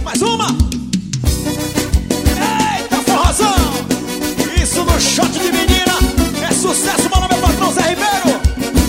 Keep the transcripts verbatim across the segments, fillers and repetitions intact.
Mais uma. Eita, forrozão. Isso no shot de menina. É sucesso, mano, meu patrão Zé Ribeiro.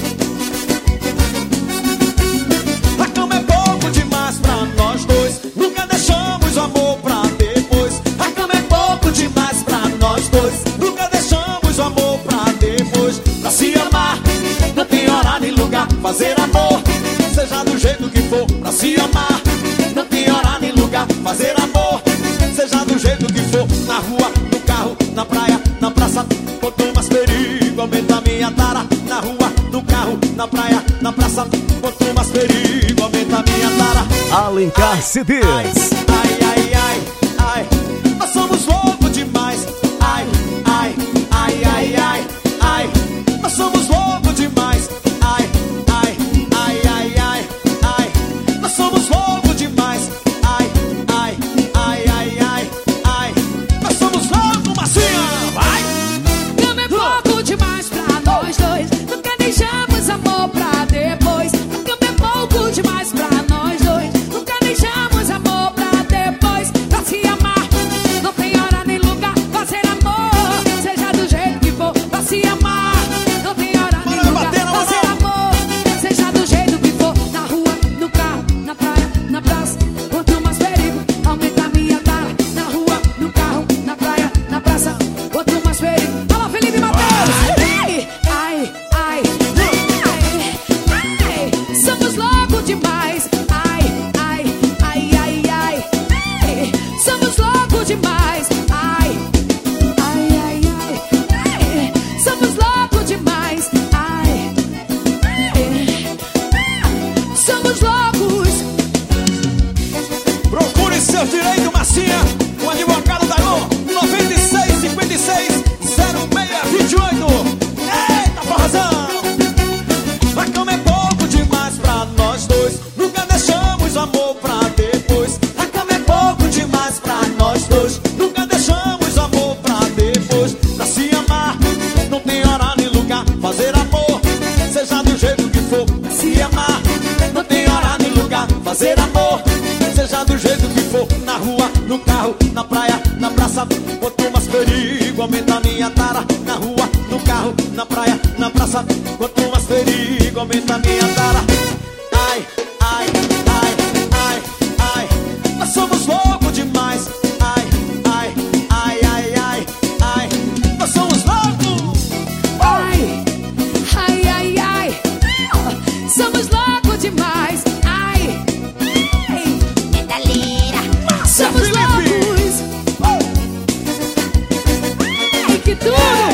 A cama é pouco demais pra nós dois. Nunca deixamos o amor pra depois. A cama é pouco demais pra nós dois. Nunca deixamos o amor pra depois. Pra se amar, não tem hora nem lugar. Fazer amor, seja do jeito que for. Pra se amar, não tem hora nem lugar. Fazer amor, seja do jeito que for. Na rua, no carro, na praia, na praça. Quanto mais perigo, aumenta a minha tara. Na rua, no carro, na praia, na praça. Quanto mais perigo, aumenta a minha tara. Alencar C Ds. Ai, ai, ai, ai, nós somos loucos demais. Ai, ai, ai, ai, ai, ai, nós somos loucos demais. Ai, ai, ai, ai, ai, ai, nós somos loucos demais. Ai, ai, ai, ai, ai, ai, nós somos loucos, Marcinha. Vai! Cama é pouco demais pra nós dois. Nunca deixamos amor pra depois. Cama é pouco demais pra nós dois. Nunca deixamos amor pra depois. Pra se amar, não tem hora nem lugar. Fazer amor, seja do jeito que for. Pra se amar, não tem hora nem lugar. Fazer amor, seja do jeito que for. Na rua, no carro, na praia, na praça. Quanto mais perigo, aumenta a minha tara. Na rua, no carro, na praia, na praça. Quanto mais perigo. Alô, Felipe Mateus! Ai, ai, ai, ai, ai, somos loucos demais. Ai, ai, ai, ai, ai, ai, somos loucos demais. Ai, ai, ai, ai, ai, somos loucos demais. Ai, ai, somos loucos. Procure seus direitos, Marcinha. O advogado da Gol, nove seis cinco seis zero seis dois oito. Eita, forrozão! A cama é pouco demais pra nós dois. Nunca deixamos o amor pra depois. A cama é pouco demais pra nós dois. Nunca deixamos o amor pra depois. Pra se amar, não tem hora nem lugar. Fazer amor, seja do jeito que for. Pra se amar, não tem hora nem lugar. Fazer amor, seja do jeito que for. Na rua, no carro, na praia, na praça. Quanto mais perigo, aumenta a minha tara. Na rua, no carro, na praia, na praça. Quanto mais perigo, aumenta a minha tara. Ai, ai, ai, ai, ai, nós somos loucos demais. Ai, ai, ai, ai, ai, ai, nós somos loucos. Ai, ai, ai, ai, somos loucos demais. Ai, ai, medalheira, somos loucos. Ai, que tudo!